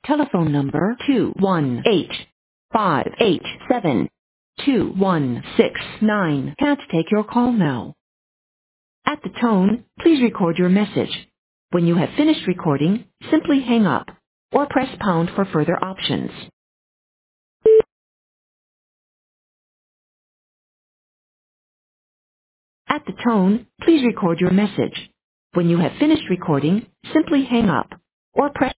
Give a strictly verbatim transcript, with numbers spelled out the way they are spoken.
telephone number two one eight five eight seven two one six nine can't take your call now. At the tone, please record your message. When you have finished recording, simply hang up or press pound for further options. At the tone, please record your message. When you have finished recording, simply hang up or press